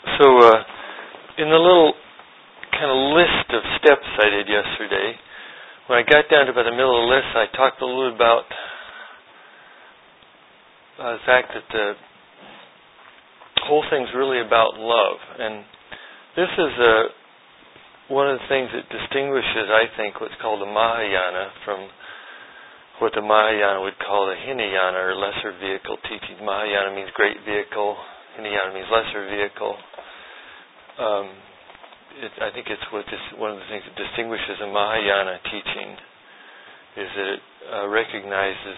So, in the little kind of list of steps I did yesterday, when I got down to about the middle of the list, I talked a little about the fact that the whole thing's really about love. And this is one of the things that distinguishes, I think, what's called the Mahayana from what the Mahayana would call the Hinayana, or lesser vehicle teaching. Mahayana means great vehicle, Hinayana means lesser vehicle. I think it's one of the things that distinguishes a Mahayana teaching is that it recognizes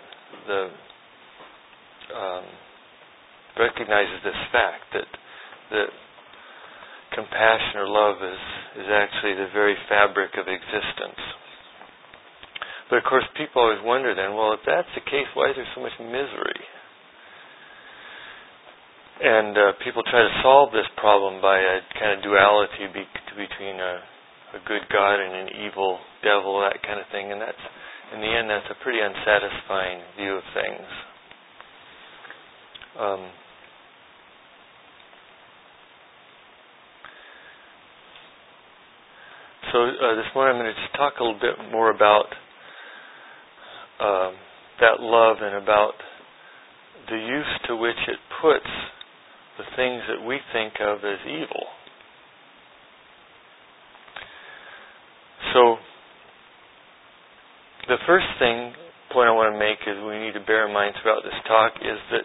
recognizes this fact that the compassion or love is actually the very fabric of existence. But of course, people always wonder then, well, if that's the case, why is there so much misery? And people try to solve this problem by a kind of duality between a good God and an evil devil, that kind of thing. And that's, in the end, that's a pretty unsatisfying view of things. So this morning I'm going to just talk a little bit more about that love and about the use to which it puts the things that we think of as evil. So, the first point I want to make is we need to bear in mind throughout this talk is that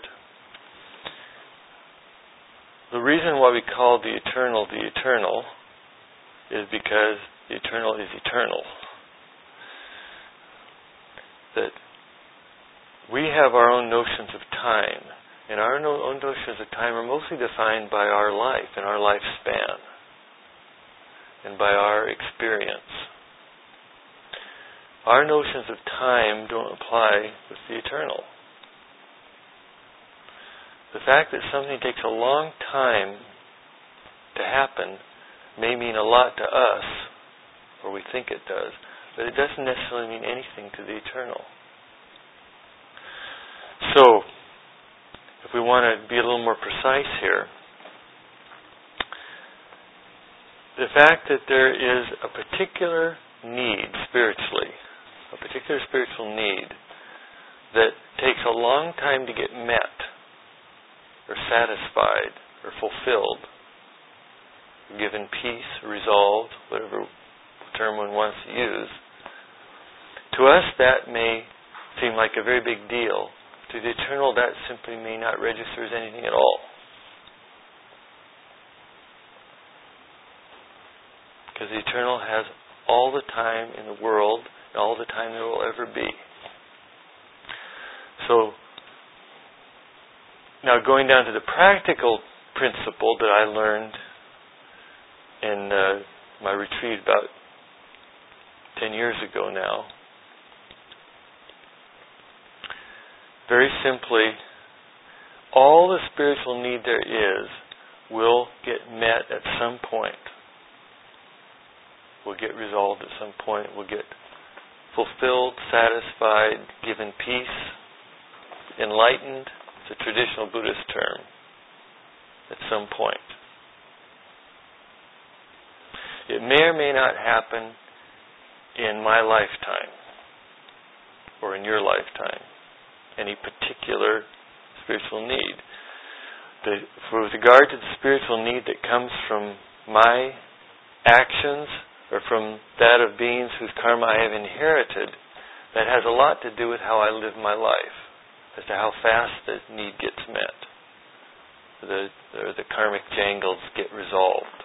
the reason why we call the eternal is because the eternal is eternal. That we have our own notions of time, and our own notions of time are mostly defined by our life and our lifespan, and by our experience. Our notions of time don't apply with the eternal. The fact that something takes a long time to happen may mean a lot to us, or we think it does, but it doesn't necessarily mean anything to the eternal. So, if we want to be a little more precise here, the fact that there is a particular need spiritually, a particular spiritual need that takes a long time to get met, or satisfied, or fulfilled, given peace, resolved, whatever term one wants to use, to us that may seem like a very big deal. To the eternal, that simply may not register as anything at all. Because the eternal has all the time in the world, and all the time there will ever be. So, now going down to the practical principle that I learned in my retreat about 10 years ago now. Very simply, all the spiritual need there is will get met at some point. Will get resolved at some point. Will get fulfilled, satisfied, given peace, enlightened. It's a traditional Buddhist term. At some point. It may or may not happen in my lifetime or in your lifetime. Any particular spiritual need. With regard to the spiritual need that comes from my actions or from that of beings whose karma I have inherited, that has a lot to do with how I live my life, as to how fast the need gets met, the karmic jangles get resolved.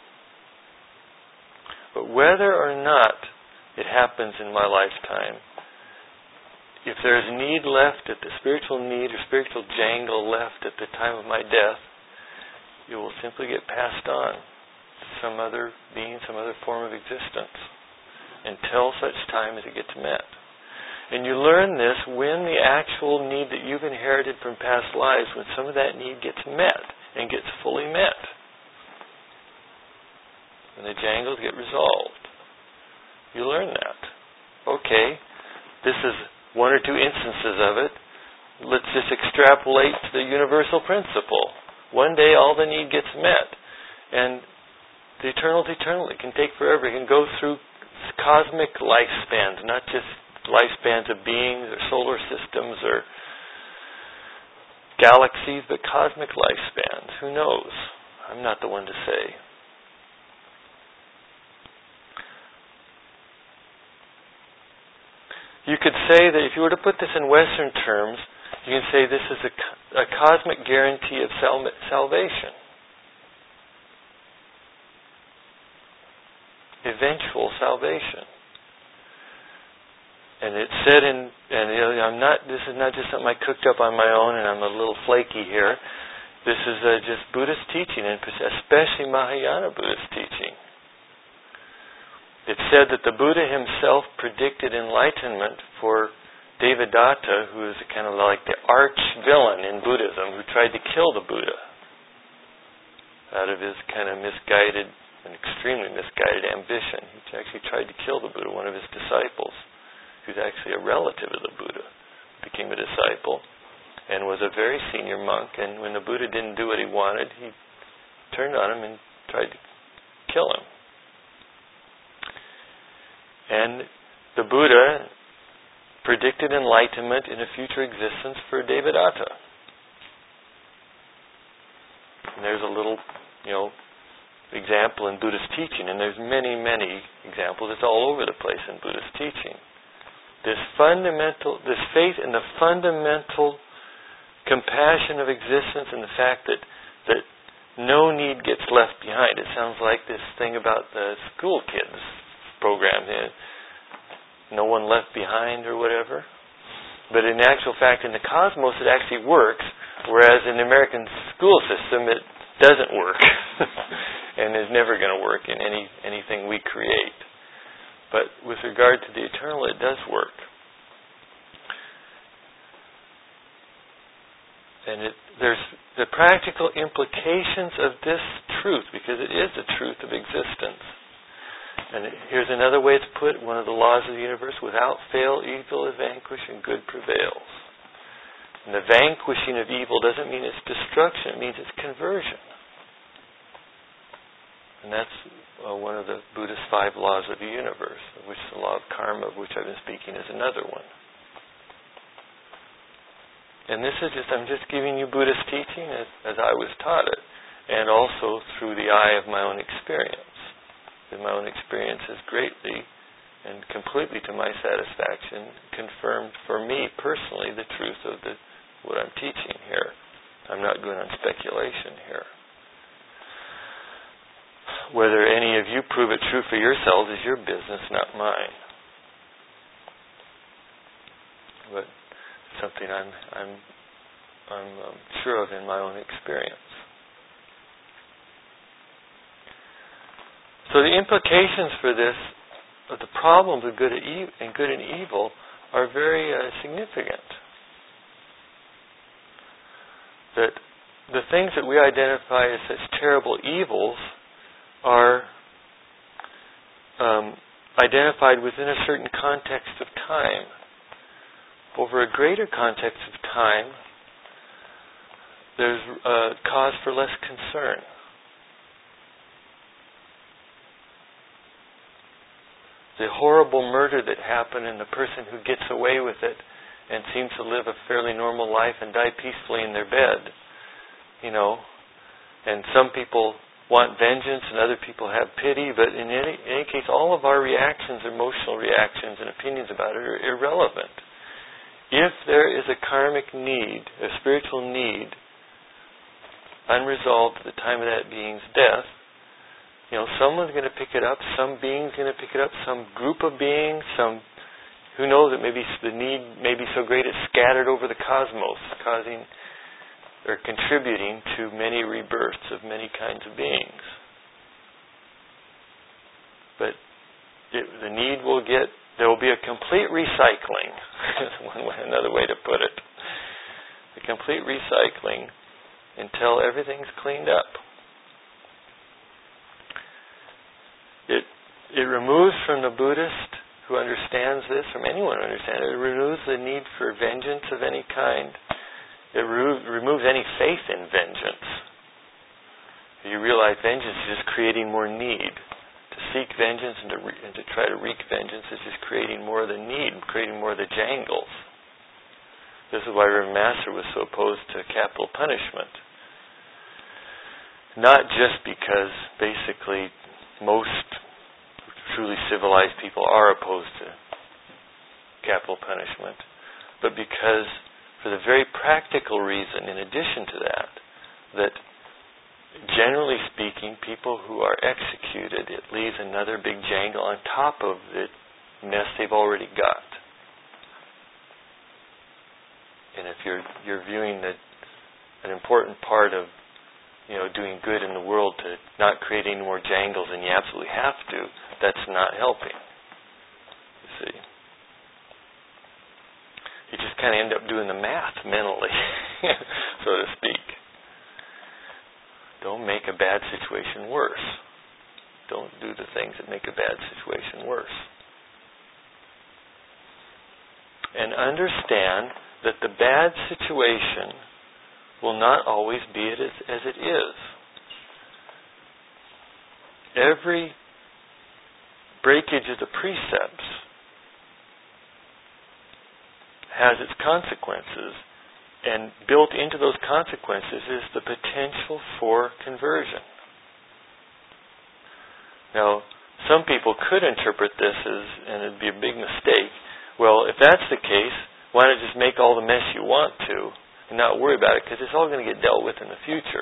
But whether or not it happens in my lifetime, if there is need left at the spiritual need or spiritual jangle left at the time of my death, it will simply get passed on to some other being, some other form of existence, until such time as it gets met. And you learn this when the actual need that you've inherited from past lives, when some of that need gets met and gets fully met. When the jangles get resolved. You learn that. Okay, this is one or two instances of it. Let's just extrapolate to the universal principle. one day all the need gets met. And the eternal is eternal. It can take forever. It can go through cosmic lifespans, not just lifespans of beings or solar systems or galaxies, but cosmic lifespans. Who knows? I'm not the one to say. You could say that if you were to put this in Western terms, you can say this is a cosmic guarantee of salvation. Eventual salvation. And it's said this is not just something I cooked up on my own and I'm a little flaky here. This is just Buddhist teaching, and especially Mahayana Buddhist teaching. It's said that the Buddha himself predicted enlightenment for Devadatta, who is kind of like the arch villain in Buddhism, who tried to kill the Buddha out of his kind of misguided, an extremely misguided ambition. He actually tried to kill the Buddha, one of his disciples, who's actually a relative of the Buddha, became a disciple and was a very senior monk. And when the Buddha didn't do what he wanted, he turned on him and tried to kill him. And the Buddha predicted enlightenment in a future existence for Devadatta. And there's a little, example in Buddhist teaching, and there's many, many examples. It's all over the place in Buddhist teaching. This faith in the fundamental compassion of existence and the fact that no need gets left behind. It sounds like this thing about the school kids program, no one left behind or whatever. But in actual fact, in the cosmos, it actually works, whereas in the American school system, it doesn't work and is never going to work in anything we create. But with regard to the eternal, it does work. And there's the practical implications of this truth, because it is the truth of existence. And here's another way to put it, one of the laws of the universe: without fail, evil is vanquished and good prevails. And the vanquishing of evil doesn't mean it's destruction, it means it's conversion. And that's one of the Buddhist 5 laws of the universe, of which the law of karma, of which I've been speaking, is another one. And this is I'm just giving you Buddhist teaching as I was taught it, and also through the eye of my own experience. And my own experience has greatly and completely to my satisfaction confirmed for me personally the truth of what I'm teaching here. I'm not going on speculation here. Whether any of you prove it true for yourselves is your business, not mine. But something I'm sure of in my own experience. So the implications for this, of the problems of good and evil, are very significant. That the things that we identify as such terrible evils are identified within a certain context of time. Over a greater context of time, there's cause for less concern. The horrible murder that happened and the person who gets away with it and seems to live a fairly normal life and die peacefully in their bed, and some people want vengeance and other people have pity, but in any case, all of our reactions, emotional reactions and opinions about it are irrelevant. If there is a karmic need, a spiritual need, unresolved at the time of that being's death, someone's going to pick it up, some being's going to pick it up, some group of beings, who knows, that maybe the need may be so great it's scattered over the cosmos, causing or contributing to many rebirths of many kinds of beings. But there will be a complete recycling, another way to put it. A complete recycling until everything's cleaned up. It removes from the Buddhist who understands this, from anyone who understands it, it removes the need for vengeance of any kind. It removes any faith in vengeance. realize vengeance is just creating more need. To seek vengeance and to try to wreak vengeance is just creating more of the need, creating more of the jangles. This is why Reverend Master was so opposed to capital punishment. Not just because basically most truly civilized people are opposed to capital punishment, but because for the very practical reason, in addition to that, that generally speaking, people who are executed, it leaves another big jangle on top of the mess they've already got. And if you're viewing an important part of doing good in the world to not create any more jangles than you absolutely have to, that's not helping. You see. You just kind of end up doing the math mentally, so to speak. Don't make a bad situation worse. Don't do the things that make a bad situation worse. And understand that the bad situation will not always be as it is. Every breakage of the precepts has its consequences, and built into those consequences is the potential for conversion. Now, some people could interpret this as, and it'd be a big mistake, well, if that's the case, why not just make all the mess you want to and not worry about it, because it's all going to get dealt with in the future.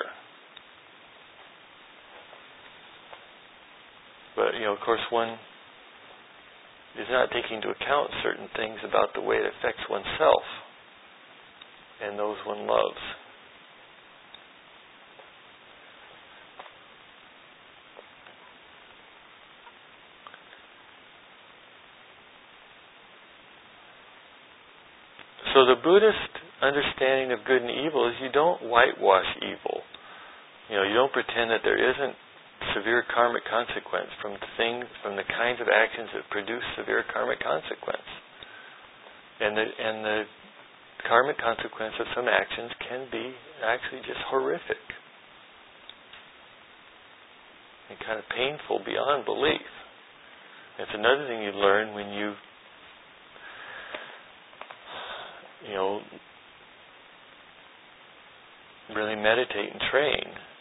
But, of course, one is not taking into account certain things about the way it affects oneself and those one loves. So the Buddhist understanding of good and evil is you don't whitewash evil. You don't pretend that there isn't severe karmic consequence from the kinds of actions that produce severe karmic consequence. And the karmic consequence of some actions can be actually just horrific and kind of painful beyond belief. It's another thing you learn when you really meditate and train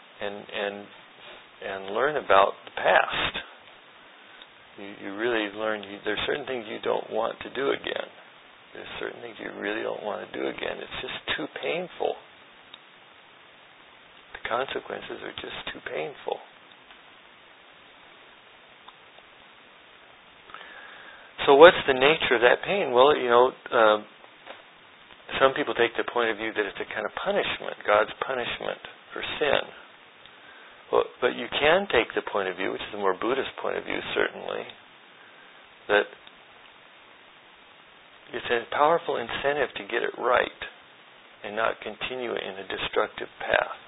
and learn about the past. You really learn there's certain things you don't want to do again. There's certain things you really don't want to do again. It's just too painful. The consequences are just too painful. So what's the nature of that pain? Well, some people take the point of view that it's a kind of punishment, God's punishment for sin. Well, but you can take the point of view, which is a more Buddhist point of view, certainly, that it's a powerful incentive to get it right and not continue in a destructive path.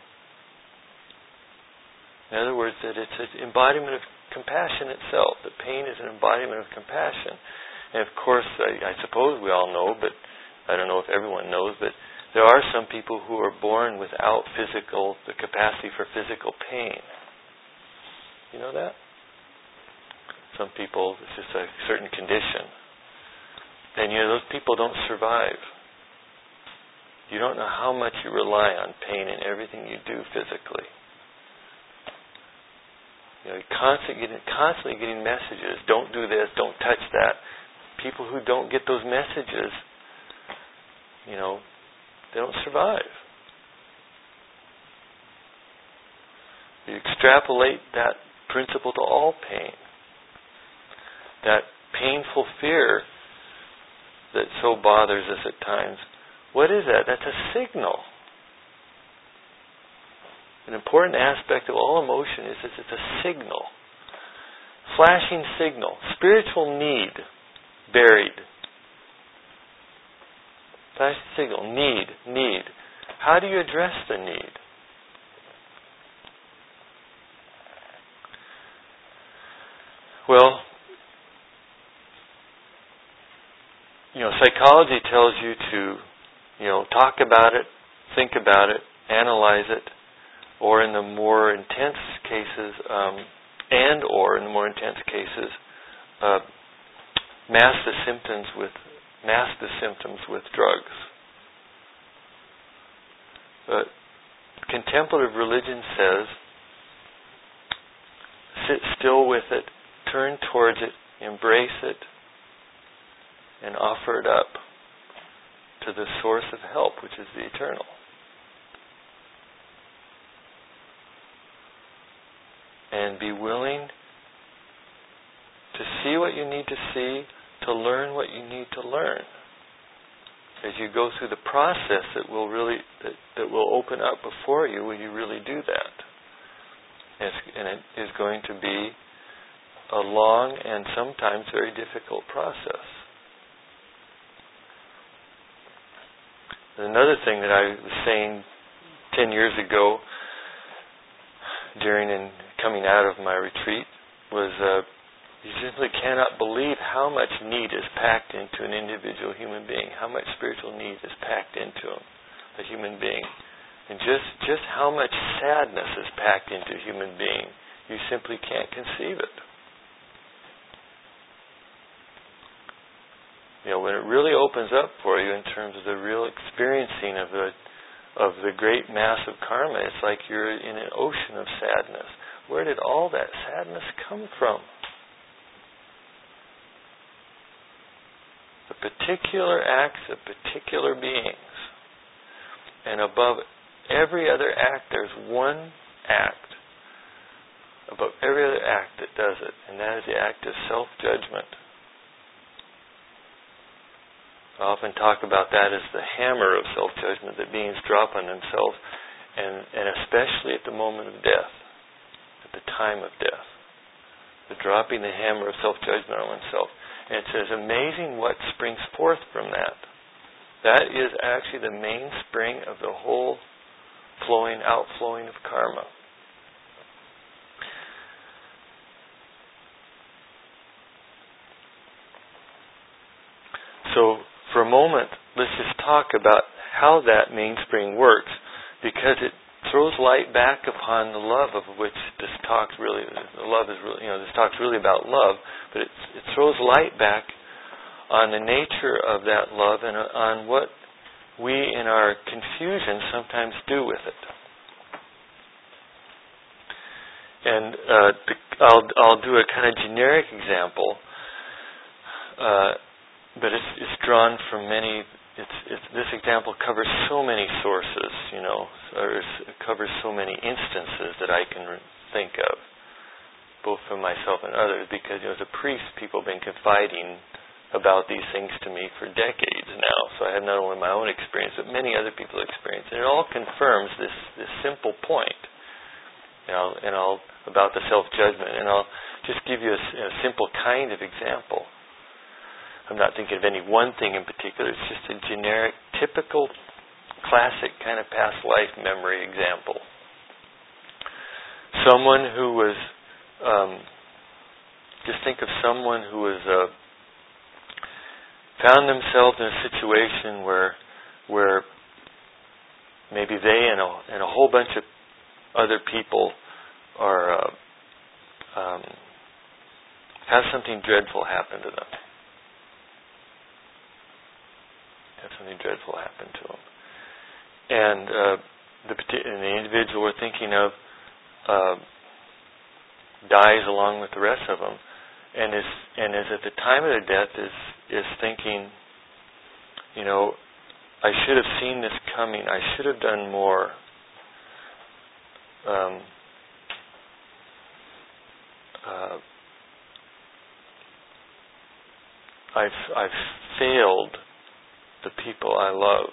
In other words, that it's an embodiment of compassion itself. That pain is an embodiment of compassion. And of course, I suppose we all know, but I don't know if everyone knows, but there are some people who are born without the capacity for physical pain. You know that? Some people, it's just a certain condition. And those people don't survive. You don't know how much you rely on pain in everything you do physically. You're constantly getting messages, don't do this, don't touch that. People who don't get those messages, they don't survive. You extrapolate that principle to all pain. That painful fear that so bothers us at times. What is that? That's a signal. An important aspect of all emotion is that it's a signal. Flashing signal. Spiritual need buried. Flashing signal. Need. How do you address the need? Well, psychology tells you to, talk about it, think about it, analyze it, or in the more intense cases, and or in the more intense cases, mask the symptoms with drugs. But contemplative religion says, sit still with it, turn towards it, embrace it, and offer it up to the source of help, which is the eternal. And be willing to see what you need to see, to learn what you need to learn. As you go through the process that will open up before you when you really do that. And it is going to be a long and sometimes very difficult process. Another thing that I was saying 10 years ago during and coming out of my retreat was you simply cannot believe how much need is packed into an individual human being, how much spiritual need is packed into a human being, and just how much sadness is packed into a human being. You simply can't conceive it. When it really opens up for you in terms of the real experiencing of the great mass of karma, it's like you're in an ocean of sadness. Where did all that sadness come from? The particular acts of particular beings. And above every other act, there's one act. Above every other act that does it. And that is the act of self-judgment. I often talk about that as the hammer of self-judgment that beings drop on themselves, and especially at the moment of death, at the time of death. The dropping the hammer of self-judgment on oneself. And it's amazing what springs forth from that. That is actually the mainspring of the whole outflowing of karma. So, for a moment, let's just talk about how that mainspring works, because it throws light back upon the love of which this talk's really. This talk's really about love, but it throws light back on the nature of that love and on what we, in our confusion, sometimes do with it. And I'll do a kind of generic example. But it's drawn from many. This example covers so many sources, or it covers so many instances that I can think of, both from myself and others. Because as a priest, people have been confiding about these things to me for decades now. So I have not only my own experience, but many other people's experience, and it all confirms this simple point. About the self-judgment, and I'll just give you a simple kind of example. I'm not thinking of any one thing in particular. It's just a generic, typical, classic kind of past life memory example. Someone who was, just think of someone who was found themselves in a situation where maybe they and a whole bunch of other people are have something dreadful happen to them. Have something dreadful happen to them, and the individual we're thinking of dies along with the rest of them, and is at the time of their death is thinking, I should have seen this coming. I should have done more. I've failed the people I love.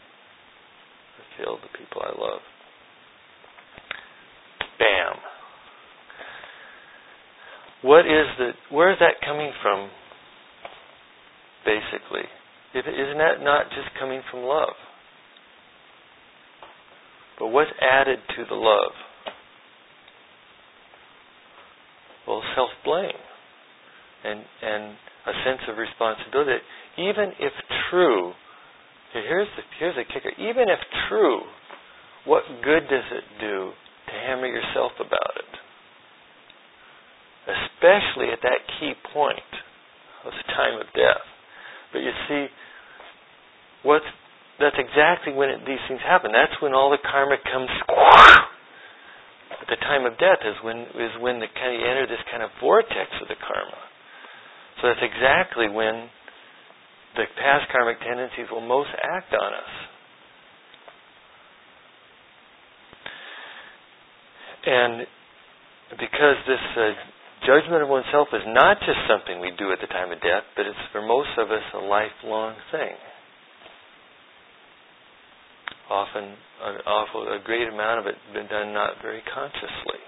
I failed the people I love. Bam. Where is that coming from, basically? Isn't that not just coming from love? But what's added to the love? Well, self-blame. And a sense of responsibility. Even if true, here's the kicker. Even if true, what good does it do to hammer yourself about it? especially at that key point of the time of death. But you see, that's exactly when these things happen. That's when all the karma comes. At the time of death is when you enter this kind of vortex of the karma. So that's exactly when the past karmic tendencies will most act on us. And because this judgment of oneself is not just something we do at the time of death, but it's for most of us a lifelong thing. Often, a great amount of it been done not very consciously.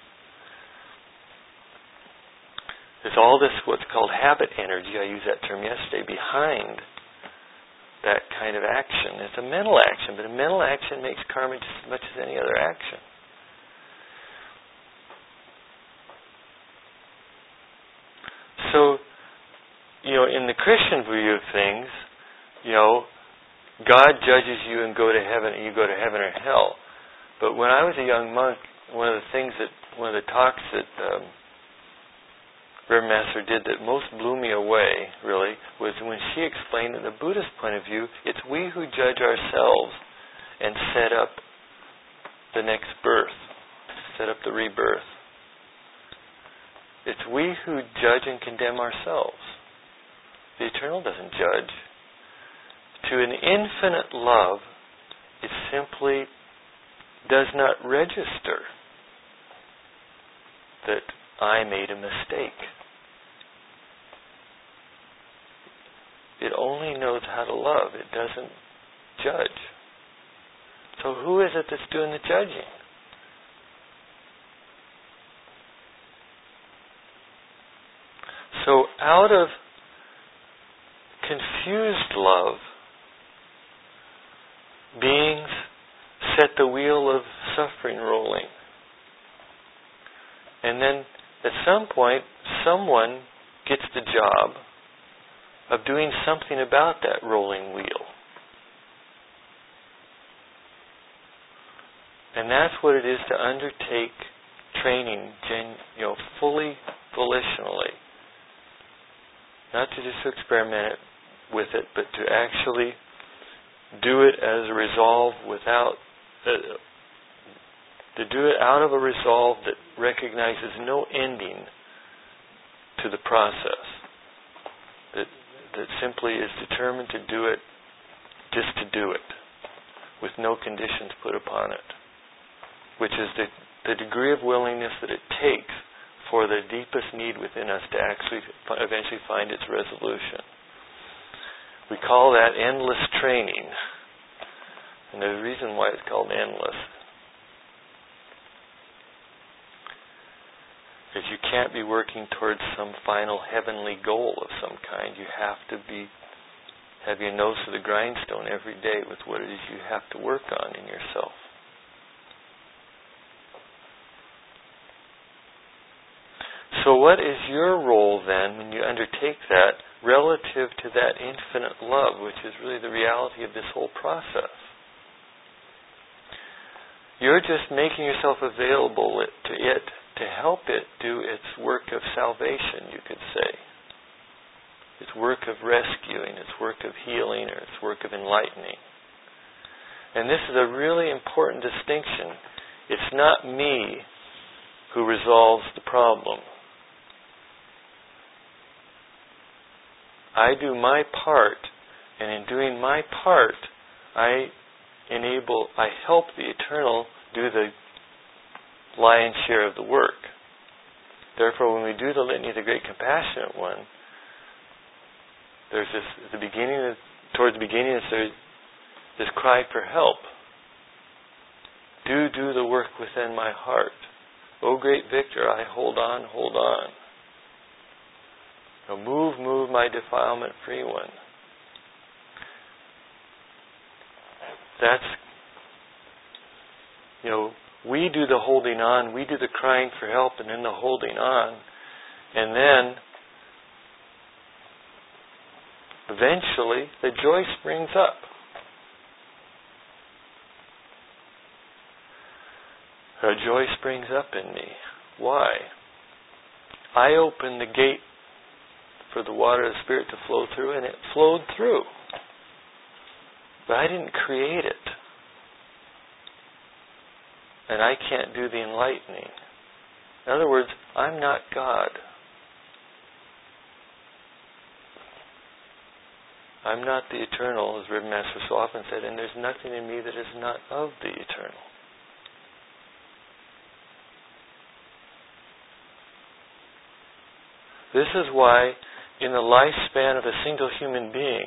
There's all this what's called habit energy, I used that term yesterday, behind that kind of action. It's a mental action, but a mental action makes karma just as much as any other action. So, in the Christian view of things, God judges you and you go to heaven or hell. But when I was a young monk, one of the talks that Reverend Master did that most blew me away, really, was when she explained in the Buddhist point of view, it's we who judge ourselves and set up the next birth, set up the rebirth. It's we who judge and condemn ourselves. The Eternal doesn't judge. To an infinite love, it simply does not register that I made a mistake. It only knows how to love. It doesn't judge. So who is it that's doing the judging? So out of confused love, beings set the wheel of suffering rolling. And then at some point, someone gets the job of doing something about that rolling wheel. And that's what it is to undertake training, fully volitionally. Not to just experiment with it, but to actually do it as a resolve to do it out of a resolve that recognizes no ending to the process. That simply is determined to do it just to do it, with no conditions put upon it. Which is the degree of willingness that it takes for the deepest need within us to actually eventually find its resolution. We call that endless training. And there's a reason why it's called endless. Because you can't be working towards some final heavenly goal of some kind. You have to have your nose to the grindstone every day with what it is you have to work on in yourself. So what is your role then when you undertake that relative to that infinite love, which is really the reality of this whole process? You're just making yourself available to it to help it do its work of salvation, you could say. Its work of rescuing, its work of healing, or its work of enlightening. And this is a really important distinction. It's not me who resolves the problem. I do my part, and in doing my part, I help the Eternal do the lion's share of the work. Therefore, when we do the Litany of the Great Compassionate One, there's towards the beginning, there's this cry for help. Do the work within my heart. O great Victor, I hold on, hold on. Now move my defilement-free one. That's, we do the holding on, we do the crying for help, and then the holding on. And then, eventually, the joy springs up. A joy springs up in me. Why? I opened the gate for the water of the Spirit to flow through, and it flowed through. But I didn't create it. And I can't do the enlightening. In other words, I'm not God. I'm not the eternal, as Reverend Master so often said, and there's nothing in me that is not of the eternal. This is why, in the lifespan of a single human being,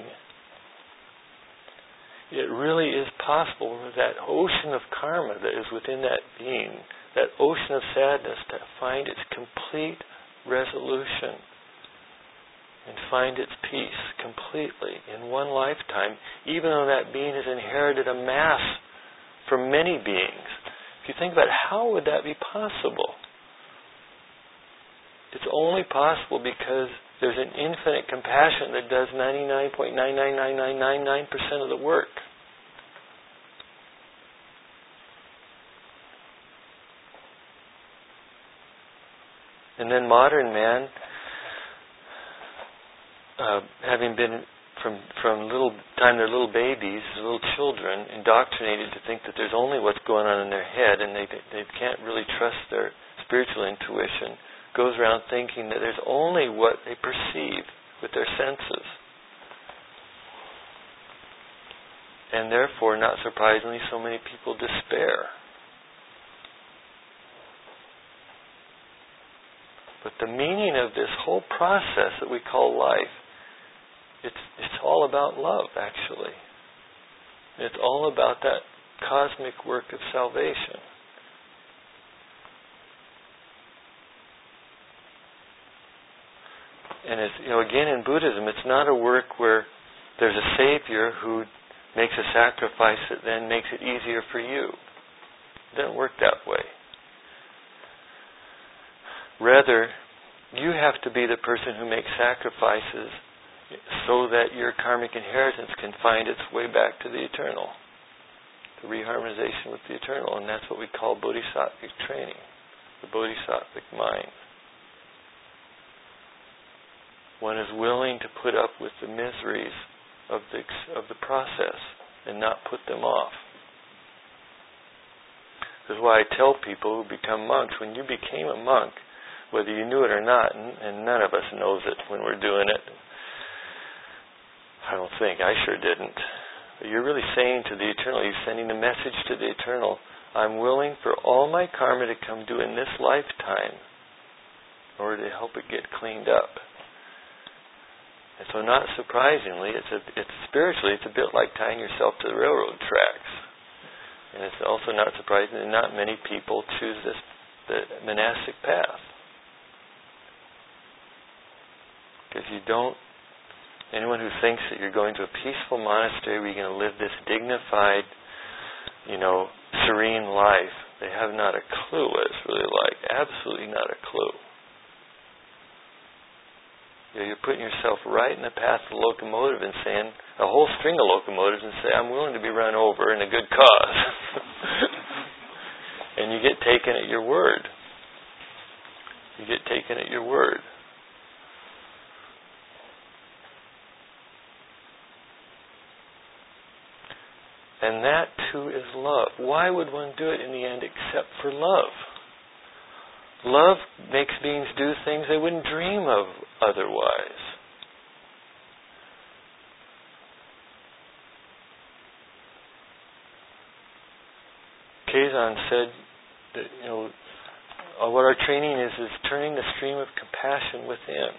it really is possible for that ocean of karma that is within that being, that ocean of sadness, to find its complete resolution and find its peace completely in one lifetime, even though that being has inherited a mass from many beings. If you think about it, how would that be possible? It's only possible because there's an infinite compassion that does 99.99999% of the work. And then modern man, having been from little time they're little babies, little children, indoctrinated to think that there's only what's going on in their head, and they can't really trust their spiritual intuition, goes around thinking that there's only what they perceive with their senses. And therefore, not surprisingly, so many people despair. But the meaning of this whole process that we call life, it's all about love, actually. It's all about that cosmic work of salvation. And it's, again, in Buddhism, it's not a work where there's a savior who makes a sacrifice that then makes it easier for you. It doesn't work that way. Rather, you have to be the person who makes sacrifices so that your karmic inheritance can find its way back to the eternal, the reharmonization with the eternal. And that's what we call bodhisattvic training, the bodhisattvic mind. One is willing to put up with the miseries of the process and not put them off. This is why I tell people who become monks, when you became a monk, whether you knew it or not, and none of us knows it when we're doing it, I don't think, I sure didn't, but you're really saying to the eternal, you're sending the message to the eternal, I'm willing for all my karma to come due in this lifetime in order to help it get cleaned up. And so, not surprisingly, it's spiritually, it's a bit like tying yourself to the railroad tracks. And it's also not surprising that not many people choose the monastic path. Because anyone who thinks that you're going to a peaceful monastery where you're going to live this dignified, serene life, they have not a clue what it's really like. Absolutely not a clue. You're putting yourself right in the path of the locomotive and saying, a whole string of locomotives, and say, I'm willing to be run over in a good cause. And you get taken at your word. You get taken at your word. And that too is love. Why would one do it in the end except for love? Love makes beings do things they wouldn't dream of otherwise. Kazan said that, what our training is turning the stream of compassion within.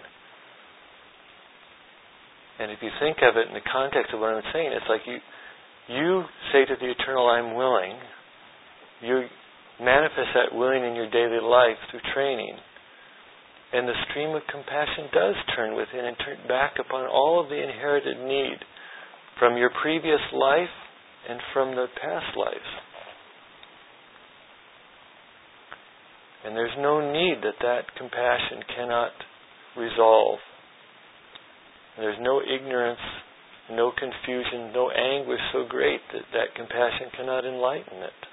And if you think of it in the context of what I'm saying, it's like you say to the eternal, I'm willing. You manifest that willing in your daily life through training. And the stream of compassion does turn within and turn back upon all of the inherited need from your previous life and from the past lives. And there's no need that compassion cannot resolve. There's no ignorance, no confusion, no anguish so great that compassion cannot enlighten it.